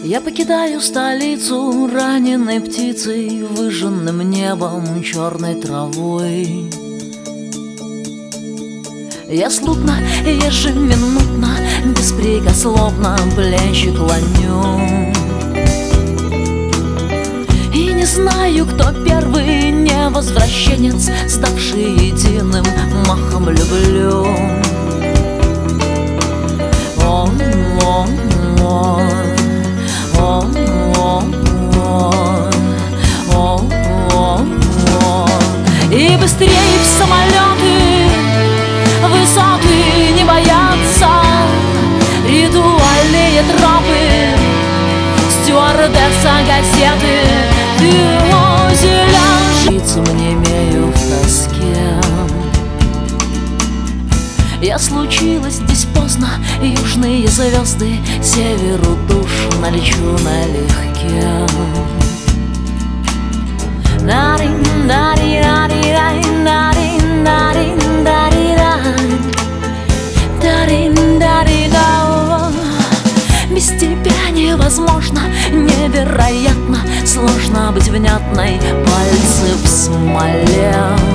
Я покидаю столицу раненой птицей, выжженным небом, черной травой. Я слутно, ежеминутно, беспрекословно плечи клоню. И не знаю, кто первый невозвращенец, ставший единым махом люблю. И быстрее в самолеты, высоты не боятся, ритуальные тропы, стюардесса газеты, фюзеляж. Мне имею в тоске. Я случилась здесь поздно, южные звезды, северу душ налечу налегке. Без тебя невозможно, невероятно сложно быть внятной, пальцы в смоле.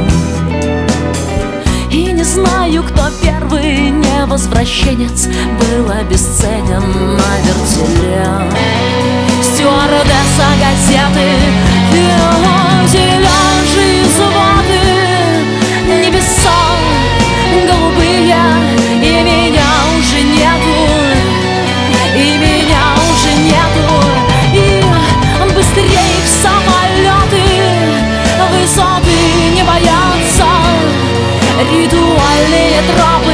И не знаю, кто первый невозвращенец был обесценен на вертеле. Стюардесса газеты, фюзеляжи из ваты, небеса голубые, и меня уже нету, и меня уже нету. И быстрее в самолеты, высоты не боятся, ритуальные тропы,